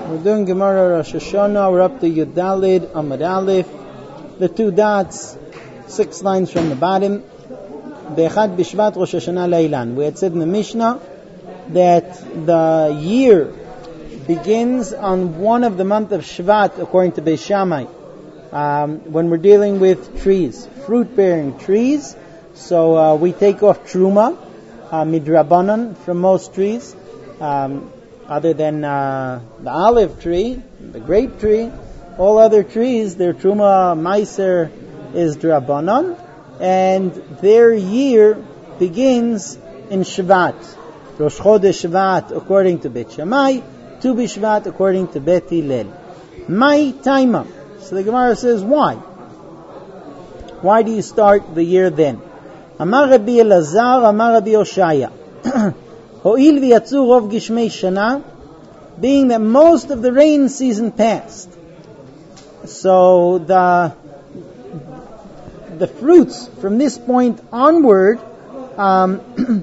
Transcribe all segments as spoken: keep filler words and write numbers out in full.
We're doing Gemara Rosh Hashanah. We're up to Yud Daled Amud Aleph. The two dots, six lines from the bottom. Be'echad Bishvat Rosh Hashanah Leilan. We had said in the Mishnah that the year begins on one of the month of Shvat, according to Beis Shammai, um, when we're dealing with trees, fruit-bearing trees. So uh, we take off Truma, uh, Midrabanan, from most trees. Um, other than uh, the olive tree, the grape tree, all other trees, their Truma Meiser is Drabanan, and their year begins in Shvat. Rosh Chodesh Shvat according to Bet Shammai, Tu B'Shvat according to Bet Hillel. Mai Taima. So the Gemara says, why? Why do you start the year then? Amar Rabbi Elazar, Amar Rabbi Oshaya. Ho'il v'yatzu rov gishmei shana, being that most of the rain season passed. So the the fruits from this point onward, um,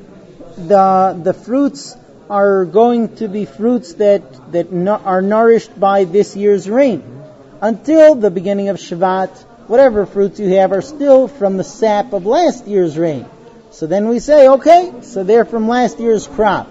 the the fruits are going to be fruits that that no, are nourished by this year's rain. Until the beginning of Shvat, whatever fruits you have are still from the sap of last year's rain. So then we say, okay, so they're from last year's crop.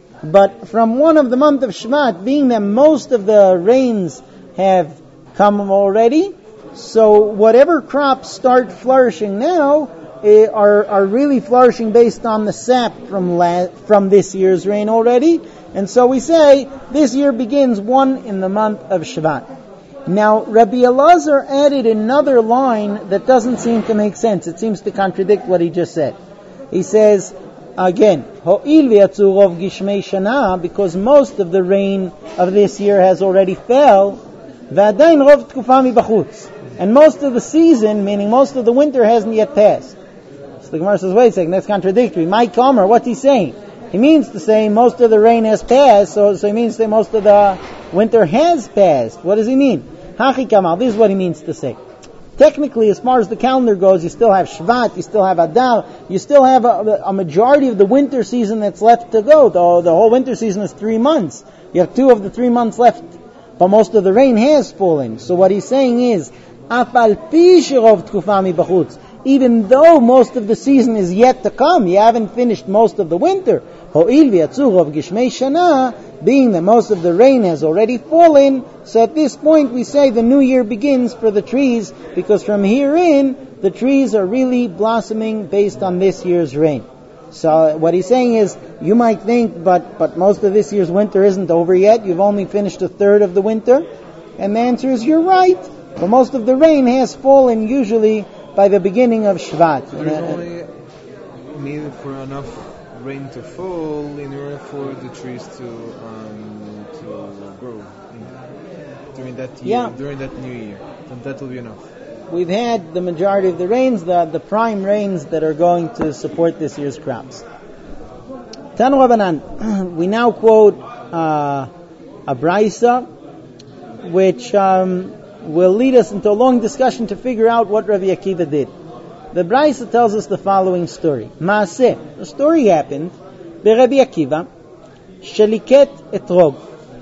But from one of the month of Shvat, being that most of the rains have come already, so whatever crops start flourishing now eh, are are really flourishing based on the sap from la- from this year's rain already. And so we say, this year begins one in the month of Shvat. Now, Rabbi Elazar added another line that doesn't seem to make sense. It seems to contradict what he just said. He says, again, Ho'il v'yatzu rov gishmei shana, because most of the rain of this year has already fell, v'adayin rov tkufa mibachutz, and most of the season, meaning most of the winter, hasn't yet passed. So the Gemara says, wait a second, that's contradictory. Mike Comer, what's he saying? He means to say most of the rain has passed, so, so he means to say most of the winter has passed. What does he mean? Hachi Kamal, this is what he means to say. Technically, as far as the calendar goes, you still have Shvat, you still have Adar, you still have a, a majority of the winter season that's left to go. The, the whole winter season is three months. You have two of the three months left, but most of the rain has fallen. So what he's saying is, Afal pi shirov tkufa mibachutz, even though most of the season is yet to come, you haven't finished most of the winter. Ho'il v'yatzu rov gishmei shana, being that most of the rain has already fallen, so at this point we say the new year begins for the trees, because from here in, the trees are really blossoming based on this year's rain. So what he's saying is, you might think, but, but most of this year's winter isn't over yet, you've only finished a third of the winter, and the answer is, you're right, but most of the rain has fallen usually by the beginning of Shvat. There is only needed for enough rain to fall in order for the trees to um, to grow during that year, yeah. during that new year. And that will be enough. We've had the majority of the rains, the, the prime rains that are going to support this year's crops. Tanu Rabbanan, we now quote uh, a Braisa, which um, will lead us into a long discussion to figure out what Rabbi Akiva did. The Braisa tells us the following story. Maaseh, the story happened, by Rabbi Akiva, sheliket etrog.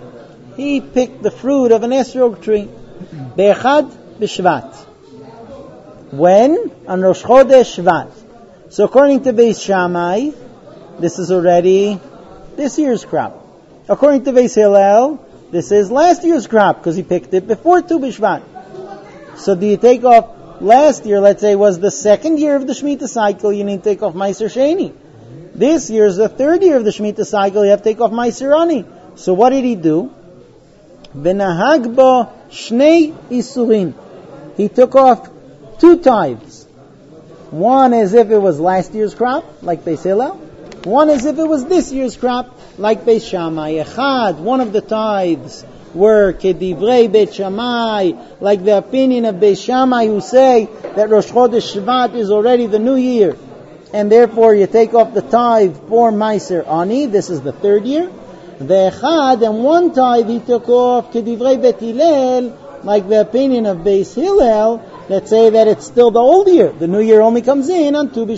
He picked the fruit of an esrog tree, be'echad b'shvat. When? On Rosh Chodesh Shvat. So according to Beis Shammai, this is already this year's crop. According to Beis Hillel, this is last year's crop, because he picked it before Tu B'Shvat. So do you take off last year, let's say, was the second year of the Shemitah cycle, you need to take off Meiser Sheni. This year is the third year of the Shemitah cycle, you have to take off Meiser Ani. So what did he do? V'nahag bo shnei isurin. He took off two tithes. One as if it was last year's crop, like Beis Hillel. One as if it was this year's crop, like Beis Shammai. Echad, one of the tithes were Kedivrei Beit Shammai, like the opinion of Beit Shammai, who say that Rosh Chodesh Shvat is already the new year, and therefore you take off the tithe for Meiser Ani. This is the third year. The Echad, and one tithe he took off Kedivrei Beit Hillel, like the opinion of Beis Hillel, that say that it's still the old year. The new year only comes in on Tu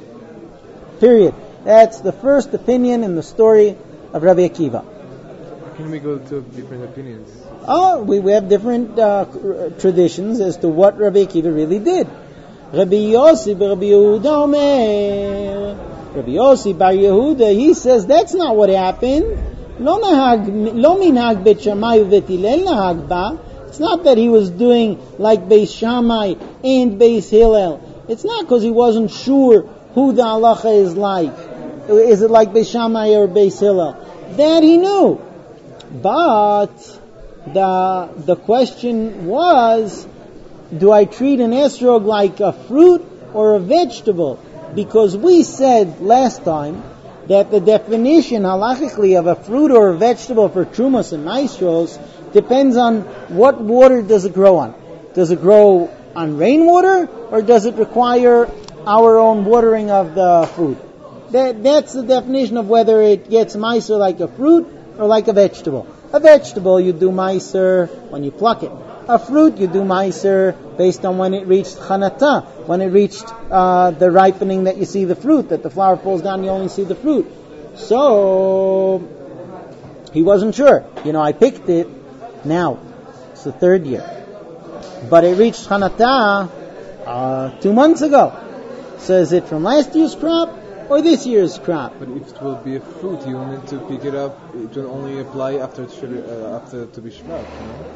B'Shvat. Period. That's the first opinion in the story of Rabbi Akiva. can we go to different opinions? Oh, we, we have different uh, traditions as to what Rabbi Akiva really did. Rabbi Yossi Bar Yehuda Omer. Rabbi Yossi Bar Yehuda, he says that's not what happened. Lo nahag, lo minhag Bet Shammai uVet Hillel nahag ba. It's not that he was doing like Beis Shammai and Beis Hillel. It's not because he wasn't sure who the halacha is like. Is it like Beis Shammai or Beis Hillel? That he knew. But the the question was, do I treat an esrog like a fruit or a vegetable? Because we said last time that the definition halachically of a fruit or a vegetable for trumas and maestros depends on what water does it grow on. Does it grow on rainwater, or does it require our own watering of the fruit? That, that's the definition of whether it gets meiser like a fruit or like a vegetable. A vegetable, you do meiser when you pluck it. A fruit, you do meiser based on when it reached chanata, when it reached uh, the ripening that you see the fruit, that the flower falls down, you only see the fruit. So, he wasn't sure. You know, I picked it now. It's the third year. But it reached chanata uh, two months ago. So is it from last year's crop or this year's crop? But if it will be a fruit, you will need to pick it up. It will only apply after it should, uh, after to be shvat, you know?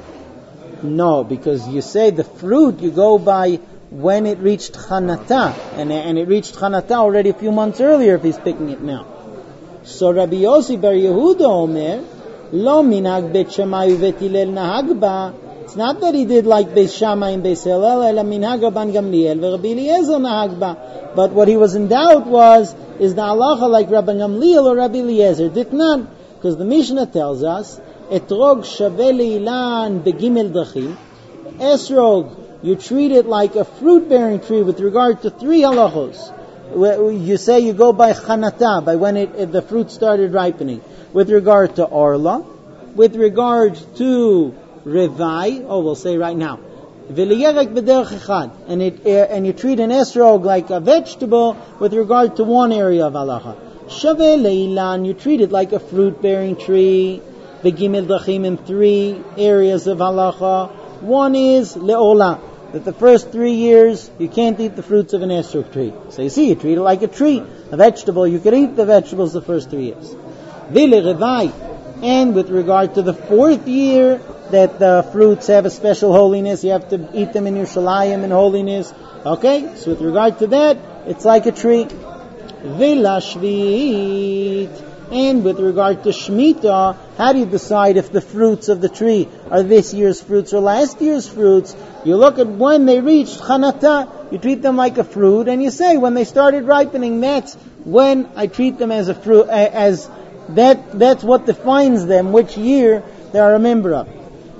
No, because you say the fruit you go by when it reached chanata, and and it reached chanata already a few months earlier if he's picking it now. So Rabbi Yossi Bar Yehuda Omer, lo minhag Bet Shammai uVet Hillel nahag ba. It's not that he did like Beis Shammai and Beis Hillel, ela minhag Rabban Gamliel veRabbi Eliezer nahag ba. But what he was in doubt was, is the halacha like Rabban Gamliel or Rabbi Eliezer? Did not, because the Mishnah tells us, etrog shaveh leilan begimel drachim. Esrog, you treat it like a fruit-bearing tree with regard to three halachos. You say you go by chanata, by when it, if the fruit started ripening. With regard to orla, with regard to revai, oh, we'll say right now, v'liyerek b'derech echad, and it and you treat an esrog like a vegetable with regard to one area of halacha. Shaveh leilan, you treat it like a fruit-bearing tree. Begimel drachim, in three areas of halacha. One is le'ola, that the first three years you can't eat the fruits of an esrog tree. So you see, you treat it like a tree, a vegetable. You can eat the vegetables the first three years. V'le revai, and with regard to the fourth year, that the fruits have a special holiness. You have to eat them in Yerushalayim in holiness. Okay, so with regard to that, it's like a tree. V'la shvit, and with regard to Shemitah, how do you decide if the fruits of the tree are this year's fruits or last year's fruits? You look at when they reached chanata, you treat them like a fruit, and you say when they started ripening, that's when I treat them as a fruit, as that. That's what defines them, which year they are a member of.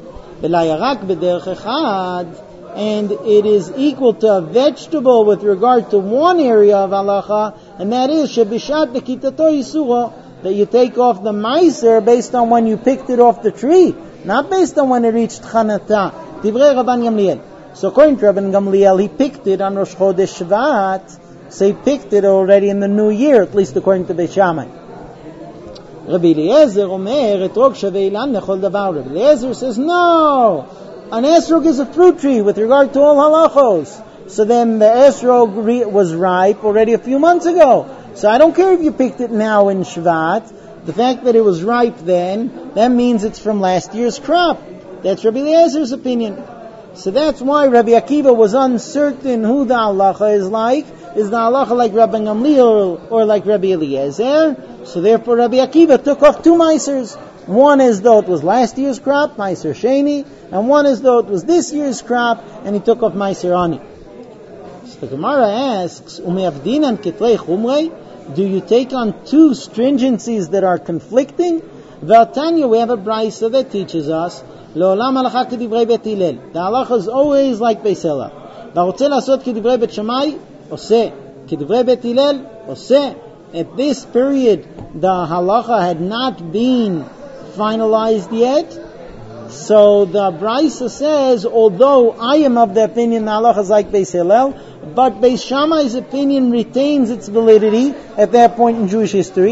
And it is equal to a vegetable with regard to one area of halacha, and that is shebishat bekitato yisuro, that you take off the meiser based on when you picked it off the tree, not based on when it reached chanata. Divrei Rabban Gamliel. So according to Rabban Gamliel, he picked it on Rosh Chodesh Shvat, so he picked it already in the new year, at least according to Beis Shammai. Rabbi Eliezer Omer, etrog shaveh ilan lechol davar. Rabbi Eliezer says, no, an esrog is a fruit tree with regard to all halachos. So then the esrog re- was ripe already a few months ago. So I don't care if you picked it now in Shvat. The fact that it was ripe then, that means it's from last year's crop. That's Rabbi Eliezer's opinion. So that's why Rabbi Akiva was uncertain who the halacha is like. Is the halacha like Rabbi Gamliel or like Rabbi Eliezer? So therefore Rabbi Akiva took off two meisers. One as though it was last year's crop, meiser sheni, and one as though it was this year's crop, and he took off meiser ani. So the Gemara asks, Umeavdinan ketrei chumrei, do you take on two stringencies that are conflicting? V'atanya, we have a brisa that teaches us, Le'olam halacha kedivrei Bet Hillel. The halacha is always like Beis Hillel. V'arotze lasot kedivrei Bet Shammai, oseh. Kedivrei Bet Hillel, oseh. At this period, the halacha had not been finalized yet. So the brisa says, although I am of the opinion the halacha is like Beis Hillel, but Beis Shammai's opinion retains its validity at that point in Jewish history.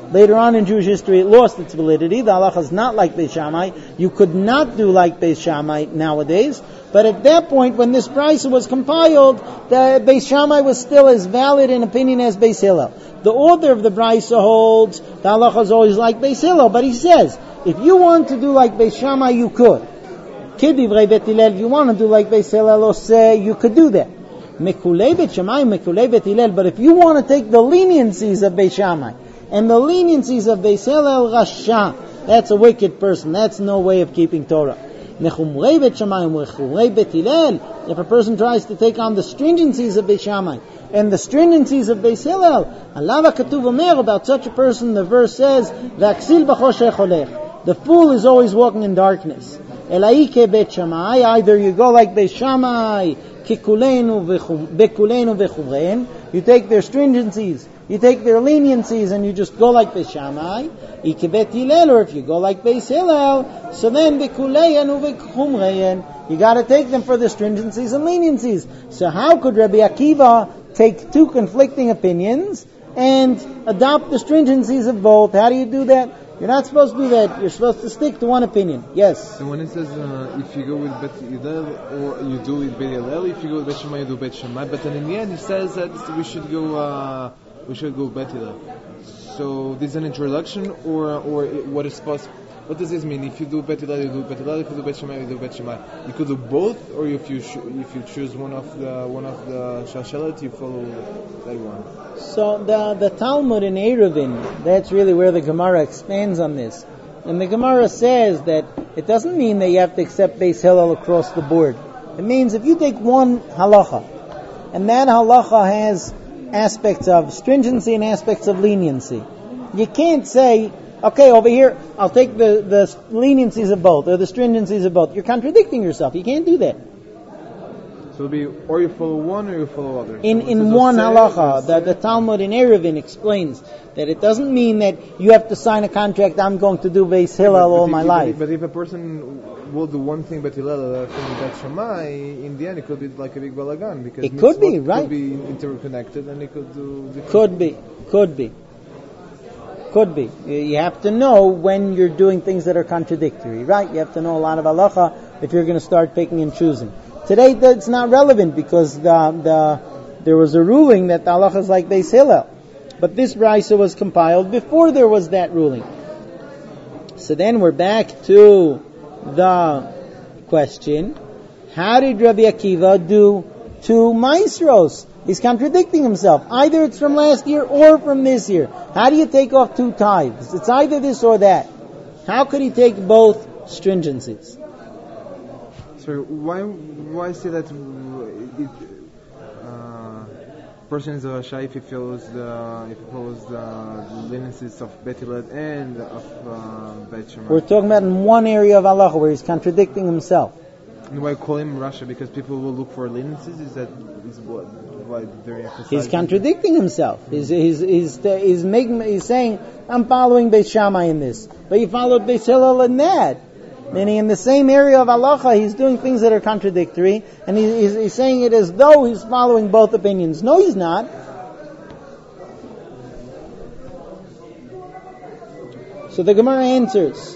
Later on in Jewish history, it lost its validity. The halacha is not like Beis Shammai. You could not do like Beis Shammai nowadays. But at that point, when this brisa was compiled, the Beis Shammai was still as valid in opinion as Beis Hillel. The author of the brisa holds the halacha is always like Beis Hillel, but he says, if you want to do like Beis Shammai, you could. Kidivrei Bet Hillel, if you want to do like Beis Hillel, or say, you could do that. Mekulei Bet Shammai, Mekulei Bet Hillel, but if you want to take the leniencies of Beis Shammai, and the leniencies of Beis Hillel, Rasha, that's a wicked person, that's no way of keeping Torah. If a person tries to take on the stringencies of Beis Shammai and the stringencies of Beis Hillel, Alava Katuv Omer, about such a person, the verse says, V'aksil b'choshech holech, the fool is always walking in darkness. Elaike Bet Shammai, either you go like Beis Shammai, Kikulenu v'chuvrein, you take their stringencies, you take their leniencies, and you just go like Beis Shammai. Ike Bet Hillel, or if you go like Beis Hillel, so then b'kuleinu v'chumrein, you got to take them for the stringencies and leniencies. So how could Rabbi Akiva take two conflicting opinions and adopt the stringencies of both? How do you do that? You're not supposed to do that. You're supposed to stick to one opinion. Yes? So when it says uh, if you go with Bet Hillel, or you do with Bet Hillel, if you go with Bet Shammai, you do Bet Shammai. But then in the end, it says that we should go uh, we should go Bet Hillel. So this is an introduction, or or what is supposed? What does this mean? If you do Bet Hillel, you do Bet Hillel. If you do Bet Shammai, you do Bet Shammai. You could do both, or if you sh- if you choose one of the one of the Shashalat, you follow that one. So the the Talmud in Eruvin, that's really where the Gemara expands on this. And the Gemara says that it doesn't mean that you have to accept Beis Hillel across the board. It means if you take one halacha, and that halacha has aspects of stringency and aspects of leniency, you can't say, okay, over here, I'll take the, the leniencies of both, or the stringencies of both. You're contradicting yourself. You can't do that. So it'll be, or you follow one, or you follow other. In so in one halacha, the, the Talmud in Eruvin explains that it doesn't mean that you have to sign a contract, I'm going to do Beis Hillel yeah, but, all but my if, life. But if a person will do one thing Bet Hillel, other thing Bet Shammai, in the end it could be like a big balagan, because it could be, right? Could be interconnected, and it could do different Could be, could be. Could be. You have to know when you're doing things that are contradictory, right? You have to know a lot of halacha if you're going to start picking and choosing. Today, that's not relevant because the, the, there was a ruling that the halacha is like Beis Hillel. But this brisa was compiled before there was that ruling. So then we're back to the question, how did Rabbi Akiva do two maestros? He's contradicting himself. Either it's from last year or from this year. How do you take off two tithes? It's either this or that. How could he take both stringencies? So why why say that it, uh, person is a rasha if he follows the if he follows the leniencies of Bet Hillel and of uh, Bet Shammai? We're talking about in one area of halacha where he's contradicting himself. And why call him rasha? Because people will look for leniencies. Is that is what why they're emphasizing? He's contradicting himself. He's he's he's he's making he's saying I'm following Beis Shammai in this, but he followed Beis Hillel in that. Meaning in the same area of halacha, he's doing things that are contradictory, and he, he's, he's saying it as though he's following both opinions. No, he's not. So the Gemara answers,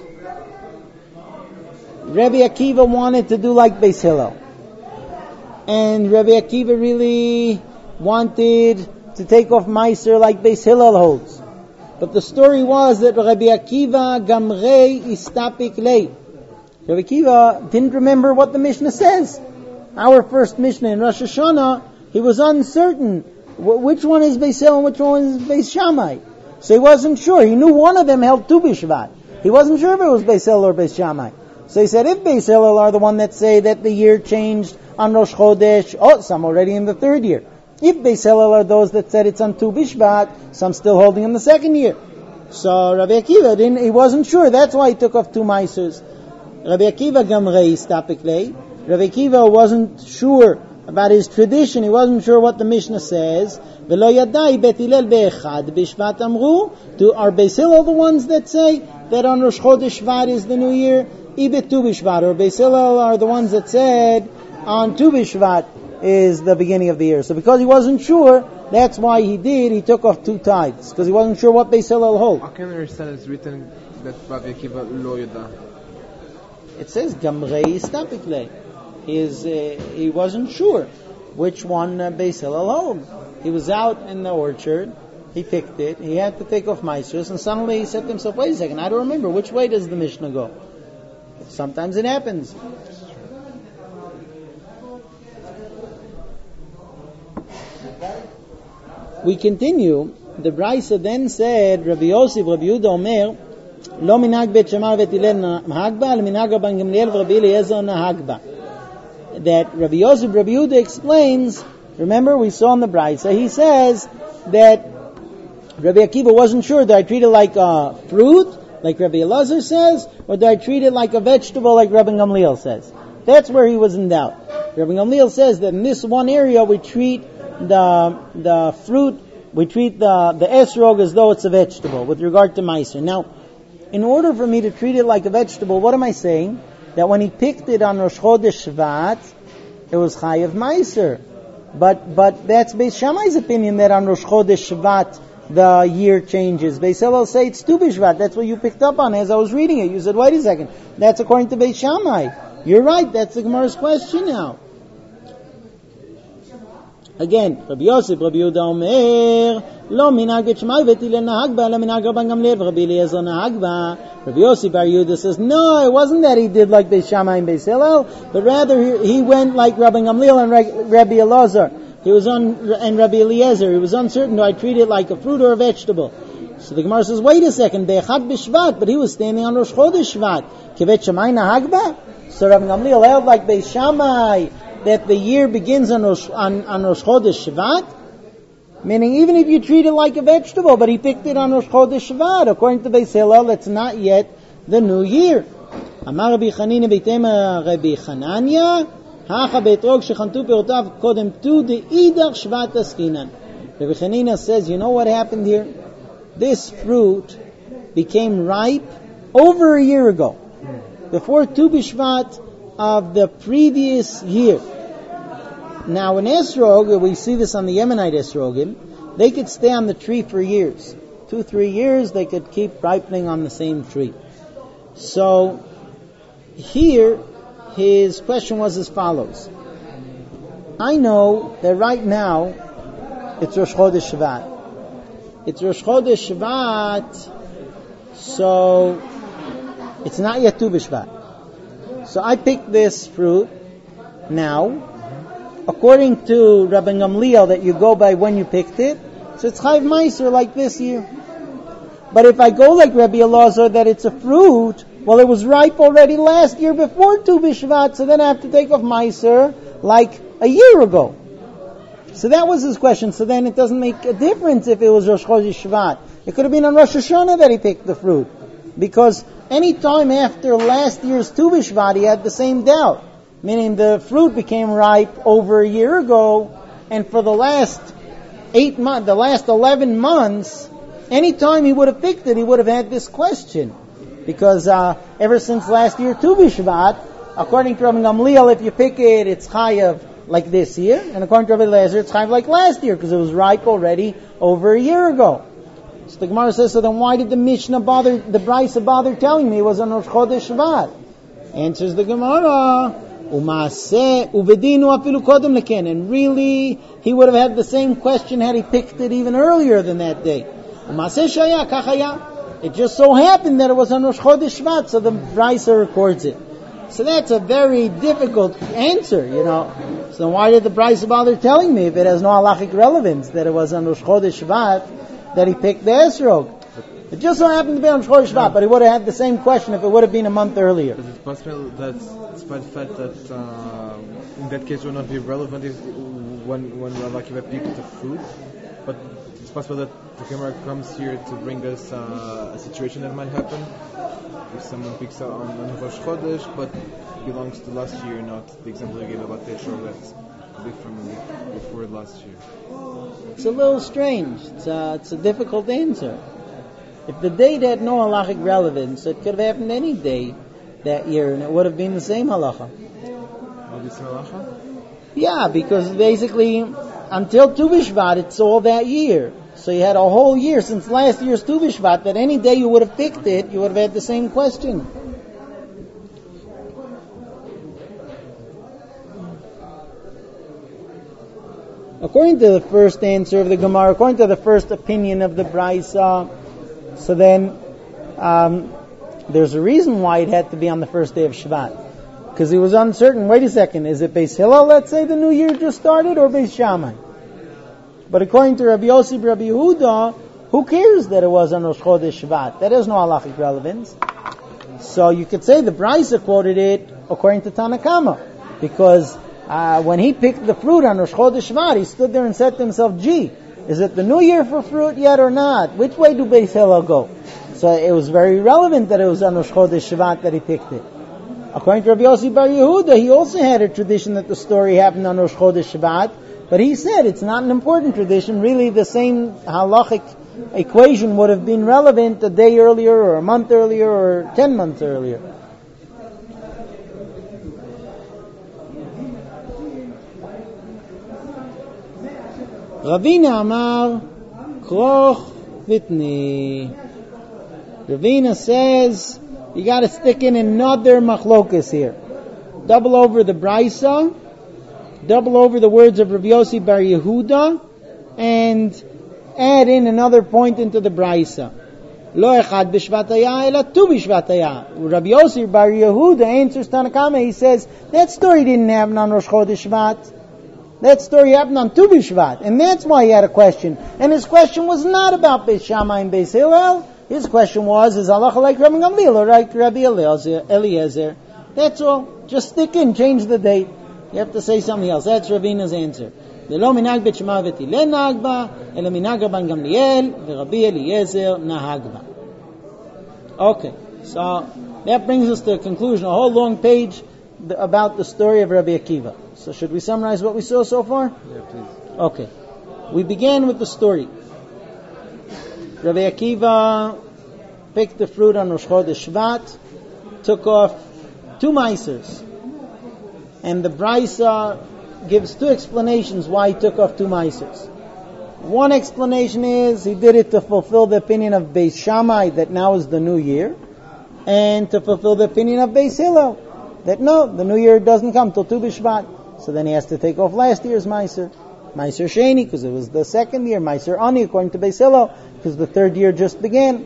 Rabbi Akiva wanted to do like Beis Hillel. And Rabbi Akiva really wanted to take off Meiser like Beis Hillel holds. But the story was that Rabbi Akiva gamrei istapik lei. Rabbi Akiva didn't remember what the Mishnah says. Our first Mishnah in Rosh Hashanah, he was uncertain which one is Beis Hillel and which one is Beis Shammai. So he wasn't sure. He knew one of them held Tu B'Shvat. He wasn't sure if it was Beis Hillel or Beis Shammai. So he said, if Beis Hillel are the one that say that the year changed on Rosh Chodesh, oh, some already in the third year. If Beis Hillel are those that said it's on Tu B'Shvat, some still holding in the second year. So Rabbi Akiva didn't, he wasn't sure. That's why he took off two Meisers. Rabbi Akiva gamrei istapik lei. Rabbi Akiva wasn't sure about his tradition. He wasn't sure what the Mishnah says. V'lo yadai Bet Hillel be'echad b'Shvat amru. Do are Beis Hillel the ones that say that on Rosh Chodesh Shvat is the new year? Ibet Tu B'Shvat. Or Beis Hillel are the ones that said on Tu B'Shvat is the beginning of the year. So because he wasn't sure, That's why he did, he took off two tithes, because he wasn't sure what Beis Hillel hold. I can understand it's written that Rabbi Akiva lo yada. It says, Gamrei Istapikle. He, is, uh, he wasn't sure which one uh, Beis Hillel hold. He was out in the orchard, he picked it, he had to take off Maisros, and suddenly he said to himself, wait a second, I don't remember, which way does the Mishnah go? Sometimes it happens. We continue. The Brisa then said, Rabbi Yosef, Rabbi Yehuda Omer, Lo minag Bet Shammai vet Hillel nahagba, le minag Rabban Gamliel v'Rabbi Eliezer nahagba. That Rabbi Yosef, Rabbi Yehuda explains. Remember, we saw in the Brisa, he says that Rabbi Akiva wasn't sure, did I treat it like a fruit, like Rabbi Elazar says, or did I treat it like a vegetable, like Rabban Gamliel says? That's where he was in doubt. Rabban Gamliel says that in this one area we treat the the fruit, we treat the the esrog as though it's a vegetable with regard to meiser. Now, in order for me to treat it like a vegetable, what am I saying? That when he picked it on Rosh Chodesh Shvat, it was chayav meiser. But but that's Beis Shammai's opinion that on Rosh Chodesh Shvat the year changes. Beis Hillel say it's Tu B'Shvat. That's what you picked up on as I was reading it. You said, wait a second, that's according to Beis Shammai. You're right, that's the Gemara's question now. Again, Rabbi Yosef, Rabbi Yehuda Omer, Lo minag Bet Shammai vet Hillel nahagba, la minag Rabban Gamliel v'Rabbi Eliezer nahagba. Rabbi Yosef Bar Yehuda says, no, it wasn't that he did like Beis Shammai and Beis Hillel, but rather he, he went like Rabban Gamliel and Rabbi Elazar. He was on, and Rabbi Eliezer, he was uncertain, do I treat it like a fruit or a vegetable? So the Gemara says, wait a second, Be'echad B'Shvat, but he was standing on Rosh Chodesh Shvat. Kivet Shammai nahagba? So Rabbi Gamliel held like Beis Shammai, that the year begins on Rosh, on, on Rosh Chodesh Shvat, meaning even if you treat it like a vegetable, but he picked it on Rosh Chodesh Shvat, according to Beis Hillel, it's not yet the new year. Amar Rabbi Chanina Beitema Rabbi Chananya, Hacha Beitrog Shechantu Perotav Kodem Tu De'idach Shvat Askinan. Rabbi Chanina says, you know what happened here? This fruit became ripe over a year ago, before Tu B'Shvat of the previous year. Now in Esrog, we see this on the Yemenite Esrogim, they could stay on the tree for years. Two, three years they could keep ripening on the same tree. So here his question was as follows. I know that right now it's Rosh Chodesh Shvat. It's Rosh Chodesh Shvat, so it's not yet Tu B'Shvat. So I picked this fruit now. According to Rabban Gamliel, that you go by when you picked it, so it's Chayv Meiser like this year. But if I go like Rabbi Elazar, that it's a fruit, well, it was ripe already last year before Tu B'Shvat, so then I have to take off Meiser like a year ago. So that was his question. So then it doesn't make a difference if it was Rosh Chodesh Shvat. It could have been on Rosh Hashanah that he picked the fruit, because any time after last year's Tu B'Shvat, he had the same doubt. Meaning the fruit became ripe over a year ago, and for the last eight months, the last eleven months, any time he would have picked it, he would have had this question. Because uh, ever since last year, Tu B'Shvat, according to Rabbi Gamliel, if you pick it, it's chayav like this year, and according to Rabbi Eliezer, it's chayav like last year, because it was ripe already over a year ago. So the Gemara says, so then why did the Mishnah bother, the Brisa bother telling me it was on Rosh Chodesh Shvat? Answers the Gemara, Umaseh ubedinu afilu kodem leken, and really he would have had the same question had he picked it even earlier than that day. Umaseh shaya kachaya. It just so happened that it was on Rosh Chodesh Shvat, so the Brisa records it. So that's a very difficult answer, you know. So why did the Brisa bother telling me if it has no halachic relevance that it was on Rosh Chodesh Shvat that he picked the esrog? It just so happened to be on Rosh Chodesh Shvat, but he would have had the same question if it would have been a month earlier. Is it possible that, despite the fact that uh, in that case it would not be relevant if when when Rav Akiva picked the fruit, but it's possible that the Gemara comes here to bring us uh, a situation that might happen if someone picks out on, on Rosh Chodesh, but belongs to last year, not the example you gave about Teshuvah that's from before last year. It's a little strange. It's a, it's a difficult answer. If the date had no halachic relevance, it could have happened any day that year, and it would have been the same halacha. Would it be the same halacha? Yeah, because basically, uh, until Tu B'Shvat, it's all that year. So you had a whole year since last year's Tu B'Shvat, that any day you would have picked it, you would have had the same question. According to the first answer of the Gemara, according to the first opinion of the Braisa, so then um, there's a reason why it had to be on the first day of Shvat. Because he was uncertain, wait a second, is it Beis Hillel, let's say the new year just started, or Beis Shammai? But according to Rabbi Yossi, Rabbi Yehuda, who cares that it was on Rosh Chodesh Shvat? That has no halachic relevance. So you could say the Braisa quoted it according to Tanna Kama, because uh, when he picked the fruit on Rosh Chodesh Shvat, he stood there and said to himself, gee, is it the new year for fruit yet or not? Which way do Beis Hillel go? So it was very relevant that it was on Rosh Chodesh Shvat that he picked it. According to Rabbi Yossi Bar Yehuda, he also had a tradition that the story happened on Rosh Chodesh Shvat, but he said it's not an important tradition. Really, the same halachic equation would have been relevant a day earlier, or a month earlier, or ten months earlier. Ravina Amar Kroch Vitni. Ravina says you got to stick in another machlokas here. Double over the Braisa, double over the words of Rabbi Yossi Bar Yehuda, and add in another point into the Braisa. Lo echad b'shvat hayah, ela tu b'shvat hayah. Rabbi Yossi Bar Yehuda answers Tanna Kama. He says that story didn't happen on Rosh Chodesh Shvat. That story happened on Tu B'Shvat, and that's why he had a question. And his question was not about Beis Shammai and Beis Hillel. His question was, is halacha like Rabbi Gamliel or like Rabbi Eliezer? That's all. Just stick in, change the date. You have to say something else. That's Ravina's answer. V'lo minag bet Shema v'tileh nahag ba, ela minag Rabban Gamliel v'Rabbi Eliezer nahag ba. Okay, so that brings us to a conclusion, a whole long page about the story of Rabbi Akiva. So should we summarize what we saw so far? Yeah, please. Okay. We began with the story. Rabbi Akiva picked the fruit on Rosh Chodesh Shvat, took off two meisers. And the Braisa gives two explanations why he took off two meisers. One explanation is he did it to fulfill the opinion of Beis Shammai that now is the new year, and to fulfill the opinion of Beis Hillel that no, the new year doesn't come till Tu B'Shvat. So then he has to take off last year's Meiser. Meiser Sheni, because it was the second year. Meiser Ani, according to Beis Hillel, because the third year just began.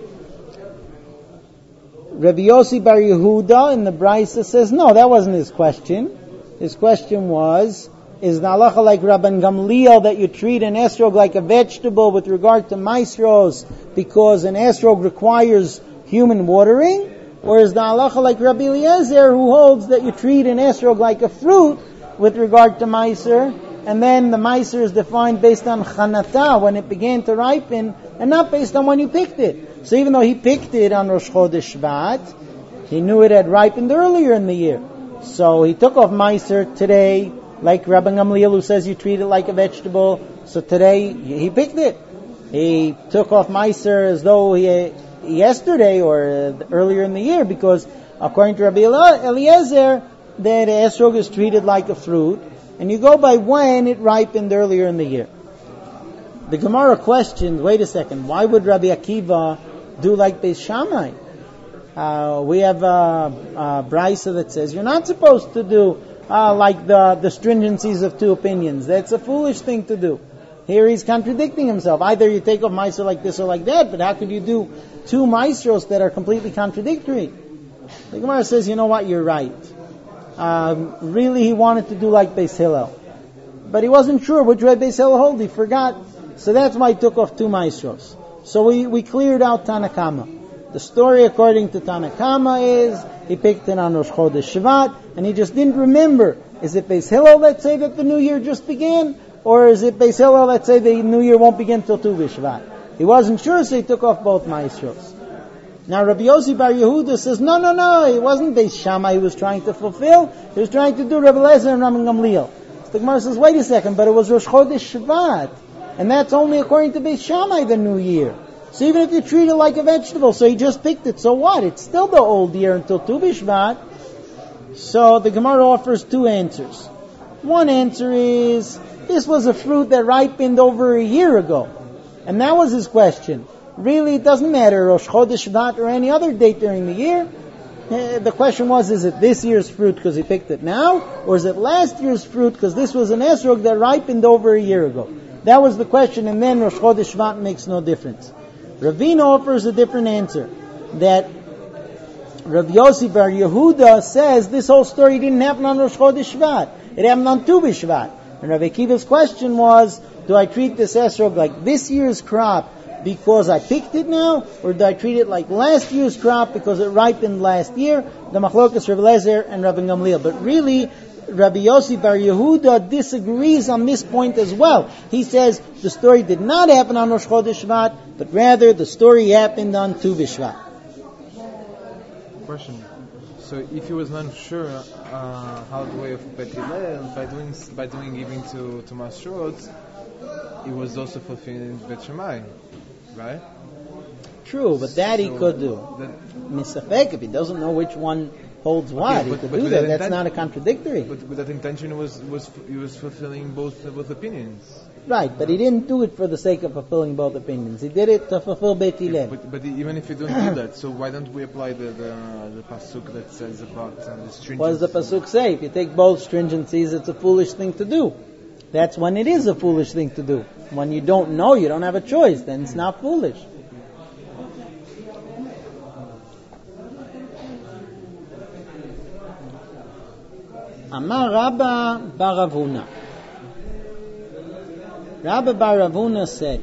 Rabbi Yossi Bar Yehuda in the Braisa says, no, that wasn't his question. His question was, is the halacha like Rabban Gamliel that you treat an esrog like a vegetable with regard to maestros because an esrog requires human watering? Or is the halacha like Rabbi Eliezer who holds that you treat an esrog like a fruit with regard to meiser, and then the meiser is defined based on chanata, when it began to ripen, and not based on when you picked it. So even though he picked it on Rosh Chodesh Shvat, he knew it had ripened earlier in the year. So he took off meiser today, like Rabban Gamliel who says you treat it like a vegetable. So today he picked it. He took off meiser as though he yesterday or earlier in the year, because according to Rabbi Eliezer, that esrog is treated like a fruit, and you go by when it ripened earlier in the year. The Gemara questions, wait a second, why would Rabbi Akiva do like Beis Shammai? Uh, we have a, a Braisa that says you're not supposed to do uh, like the, the stringencies of two opinions. That's a foolish thing to do. Here he's contradicting himself. Either you take off meiser like this or like that, but how could you do two meisros that are completely contradictory? The Gemara says, you know what, you're right. Um, really he wanted to do like Beis Hillel, but he wasn't sure which way Beis Hillel hold. He forgot, so that's why he took off two maestros. So we, we cleared out Tanna Kama. The story according to Tanna Kama is he picked it on Rosh Chodesh Shvat, and he just didn't remember. Is it Beis Hillel that say that the new year just began, or is it Beis Hillel that say the new year won't begin till Tu B'Shvat? He wasn't sure, so he took off both maestros. Now Rabbi Yossi Bar Yehuda says, no, no, no, it wasn't Beis Shammai he was trying to fulfill. He was trying to do Rabbi Eliezer and Rabban Gamliel. So the Gemara says, wait a second, but it was Rosh Chodesh Shvat, and that's only according to Beis Shammai the new year. So even if you treat it like a vegetable, so he just picked it, so what? It's still the old year until Tu B'Shvat. So the Gemara offers two answers. One answer is this was a fruit that ripened over a year ago. And that was his question. Really, it doesn't matter, Rosh Chodesh Shvat or any other date during the year. Uh, the question was, is it this year's fruit because he picked it now, or is it last year's fruit because this was an esrog that ripened over a year ago? That was the question, and then Rosh Chodesh Shvat makes no difference. Ravina offers a different answer, that Rav Yossi Bar Yehuda says this whole story didn't happen on Rosh Chodesh Shvat. It happened on Tu B'Shvat. And Rav Akiva's question was, do I treat this esrog like this year's crop because I picked it now, or do I treat it like last year's crop because it ripened last year? The Machlokas Rav Lezer and Rav Gamliel. But really, Rabbi Yossi Bar Yehuda disagrees on this point as well. He says the story did not happen on Rosh Chodesh Shvat, but rather the story happened on Tu B'Shvat. Question. So if he was not sure uh, how the way of Bet Hillel, by doing by doing giving to to Masrot, he was also fulfilling Bet Shammai, right? True, but that so he could do. Misafek, if he doesn't know which one holds what, okay, but, he could do that. that That's not a contradictory. But with that intention was was he was fulfilling both both opinions. Right, but he didn't do it for the sake of fulfilling both opinions. He did it to fulfill Beit Hillel. But, but even if you don't do that, so why don't we apply the the, the pasuk that says about uh, the stringency? What does the pasuk say? If you take both stringencies, it's a foolish thing to do. That's when it is a foolish thing to do. When you don't know, you don't have a choice, then it's not foolish. Amar Rabba bar Rav Huna. Rabba bar Rav Huna said,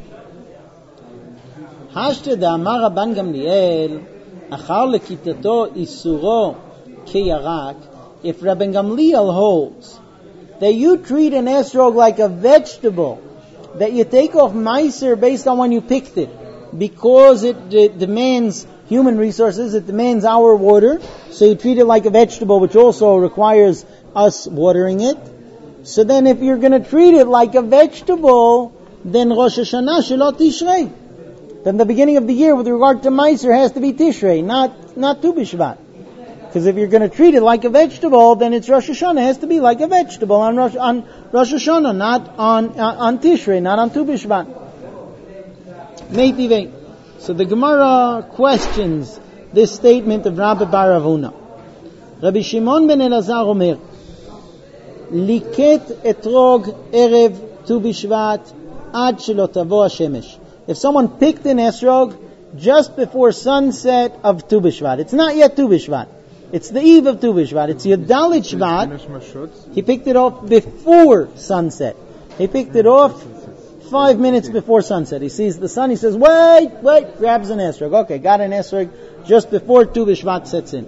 Hashte da Amar Rabban Gamliel, achar lekitato isuro keyarak. If Rabban Gamliel holds that you treat an esrog like a vegetable, that you take off meiser based on when you picked it, because it d- demands human resources, it demands our water, so you treat it like a vegetable, which also requires us watering it. So then if you're going to treat it like a vegetable, then Rosh Hashanah Shelot Tishrei. Then the beginning of the year with regard to Meiser has to be Tishrei, not, not Tu B'Shvat. Because if you're going to treat it like a vegetable, then it's Rosh Hashanah. It has to be like a vegetable on Rosh, on Rosh Hashanah, not on, uh, on Tishrei, not on Tu B'Shvat. Meitivei. So the Gemara questions this statement of Rabbi bar Rav Huna. Rabbi Shimon ben Elazar Omer, Liket etrog erev Tu B'Shvat ad shelo tavo hashemesh. If someone picked an esrog just before sunset of Tu B'Shvat, it's not yet Tu B'Shvat. It's the eve of Tu B'Shvat. It's Yadalit Shvat. He picked it off before sunset. He picked it off five minutes before sunset. He sees the sun. He says, wait, wait, grabs an esrog. Okay, got an esrog just before Tu B'Shvat sets in.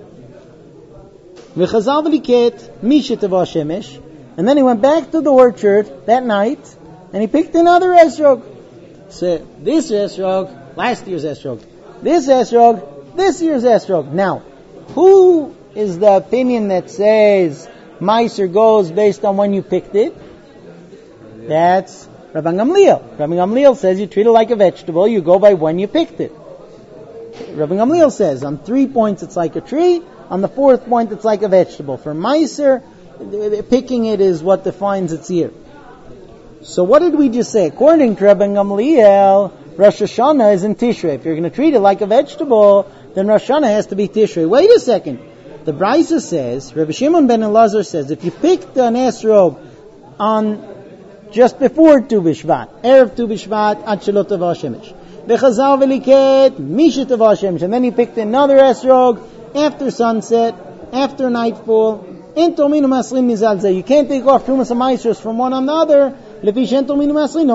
And then he went back to the orchard that night and he picked another esrog. So this esrog, last year's esrog. This esrog, this year's esrog. Now, who is the opinion that says Meiser goes based on when you picked it? That's Rabban Gamliel. Rabban Gamliel says you treat it like a vegetable, you go by when you picked it. Rabban Gamliel says on three points it's like a tree, on the fourth point it's like a vegetable. For Meiser, picking it is what defines its year. So what did we just say? According to Rabban Gamliel, Rosh Hashanah is in Tishrei. If you're going to treat it like a vegetable, then Rosh Hashanah has to be Tishrei. Wait a second. The Brisa says, Rabbi Shimon ben Elazar says, if you picked an esrog on just before Tu B'Shvat, Erev Tu B'Shvat, Ad Shelo Tavo Hashemesh, V'chazar v'liket, Misha Tavo Hashemesh, and then you picked another esrog after sunset, after nightfall, En Tominu Maslim Mizal Zeh. You can't take off Trumas and Maisros from one another. You can't take off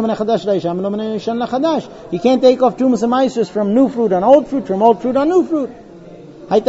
Trumas and Maisros from new fruit on old fruit, from old fruit on new fruit. If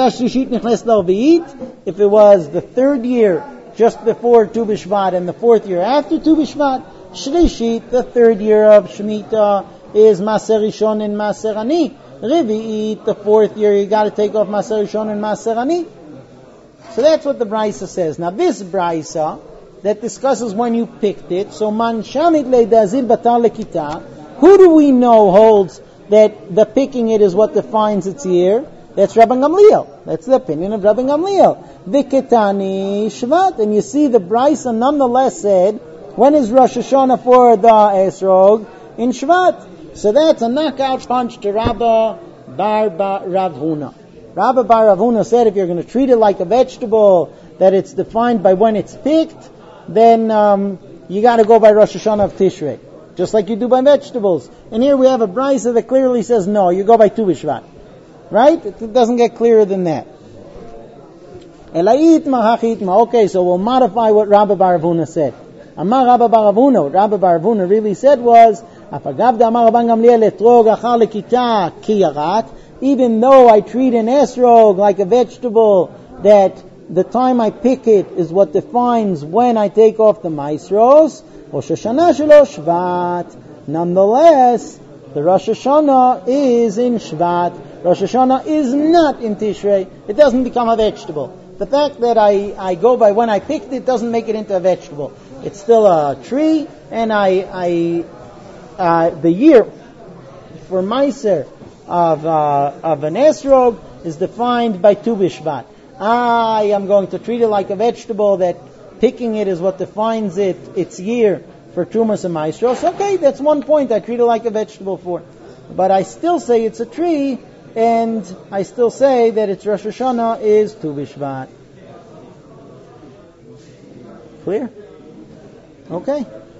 it was the third year just before Tu B'Shvat and the fourth year after Tu B'Shvat, Shlishit, the third year of Shemitah, is Maser Rishon and Maser Ani. Revi'it, the fourth year, you got to take off Maser Rishon and Maser Ani. So that's what the Brisa says. Now this Brisa that discusses when you picked it, so man shamit le'dazil batar lekita, who do we know holds that the picking it is what defines its year? That's Rabban Gamliel. That's the opinion of Rabban Gamliel. Viketani Shvat. And you see the Brisa nonetheless said When is Rosh Hashanah for the Esrog? In Shvat. So that's a knockout punch to Rabba Bar Rav Huna. Rabba Bar Rav Huna said if you're going to treat it like a vegetable, that it's defined by when it's picked, then um, you got to go by Rosh Hashanah of Tishrei, just like you do by vegetables. And here we have a brisa that clearly says no, you go by Tu B'Shvat. Right? It doesn't get clearer than that. Elaitma hachitma. Okay, so we'll modify what Rabba Bar Rav Huna said. Amar Rabba Bar Rav Huna. What Rabba Bar Rav Huna really said was, Afagavda Amar Rabban Gamliel etrog achar lekita ki yarat. Even though I treat an esrog like a vegetable, that the time I pick it is what defines when I take off the maisros, Rosh Hashanah shelo Shvat. Nonetheless, the Rosh Hashanah is in Shvat. Rosh Hashanah is not in Tishrei. It doesn't become a vegetable. The fact that I, I go by when I picked it doesn't make it into a vegetable. It's still a tree, and I, I uh, the year for Meiser of uh, of an esrog is defined by Tu B'Shvat. I am going to treat it like a vegetable, that picking it is what defines it, its year for Trumas and Maestros. Okay, that's one point I treat it like a vegetable for. But I still say it's a tree, and I still say that its Rosh Hashanah is Tu B'Shvat. Clear? Okay.